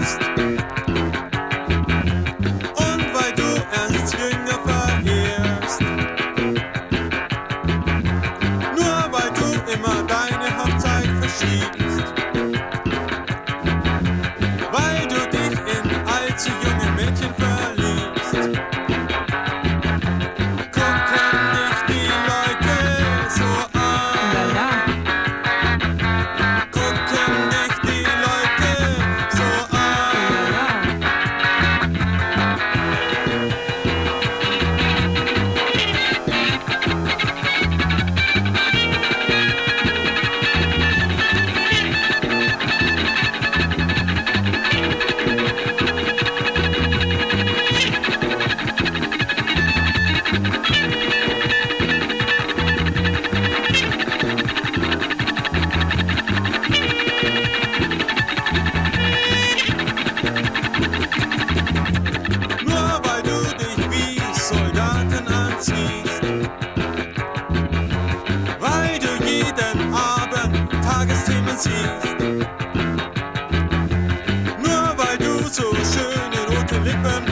bist und weil du Ernst Jünger verehrst. Nur weil du immer deine Hochzeit verschiebst, weil du dich in allzu junge Mädchen verliebst. Gucken dich die Leute so an, gucken dich die Leute so an. Nur weil du dich wie Soldaten anziehst, weil du jeden Abend Tagesthemen siehst, nur weil du so schöne rote Lippen